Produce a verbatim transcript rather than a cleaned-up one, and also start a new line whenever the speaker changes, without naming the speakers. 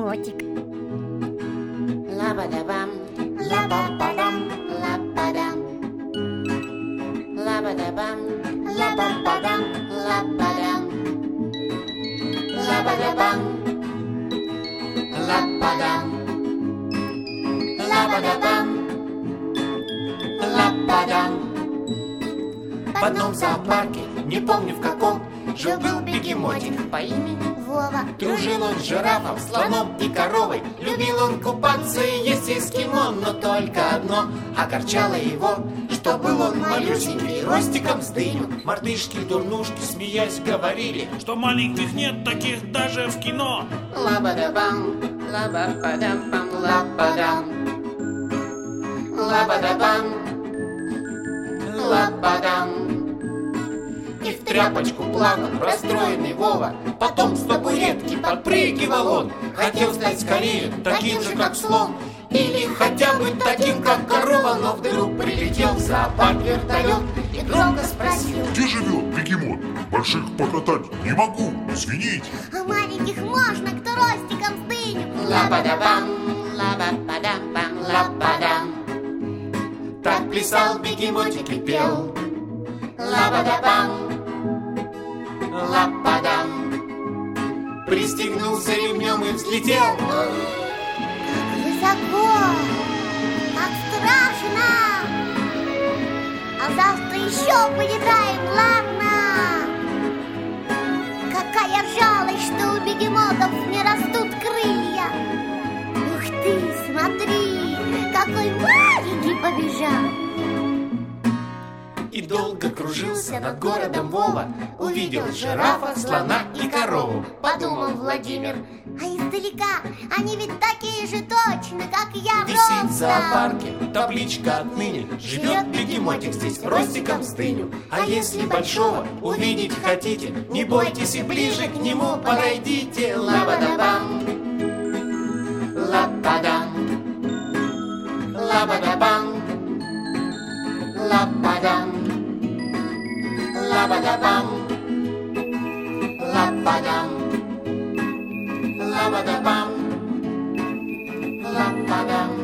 бегемотик.
Лабадабам, лабабадам, лабадам. Лабадабам, лабабадам, лабадам. Лабадабам, лабадам. Лабадабам, лабадам. В одном зоопарке, не помню в каком, жил-был бегемотик по имени
Вова.
Дружил он с жирафом, слоном и коровой. Любил он купаться и есть эскимо, но только одно огорчало его, что был он малюсенький, ростиком с дыню. Мартышки-дурнушки, смеясь, говорили,
что маленьких нет таких даже в кино.
Лабадабам, лабабадам-пам, лабадам. Лабадабам, лабадам. И в тряпочку плакал расстроенный Вова. Потом с табуретки подпрыгивал он. Хотел стать скорее таким же, как слон, или хотя бы таким, как корова. Но вдруг прилетел в зоопарк вертолет и громко спросил:
где живет бегемот? Больших покатать не могу, извините.
А маленьких можно, кто ростиком с дыню.
Лабадабам, лабабадам-пам, лабадам. Так плясал бегемотик и пел. Лабадабам, лабадам. Пристегнулся ремнем и взлетел.
Как высоко, как страшно. А завтра еще полетаем, ладно? Какая жалость, что у бегемотов не растут крылья. Ух ты, смотри, какой маленький побежал.
И долго кружился над городом Вова. Увидел жирафа, слона и корову. Подумал Владимир:
а издалека они ведь такие же точно, как я
висит
ростом.
в зоопарке табличка отныне: живет бегемотик здесь ростиком с дыню. А если большого увидеть хотите, не бойтесь и ближе к нему подойдите. Лабадабам, лабадам. Лабадабам, лабадам. Лабадабам, лабадам. Лабадабам, лабадам.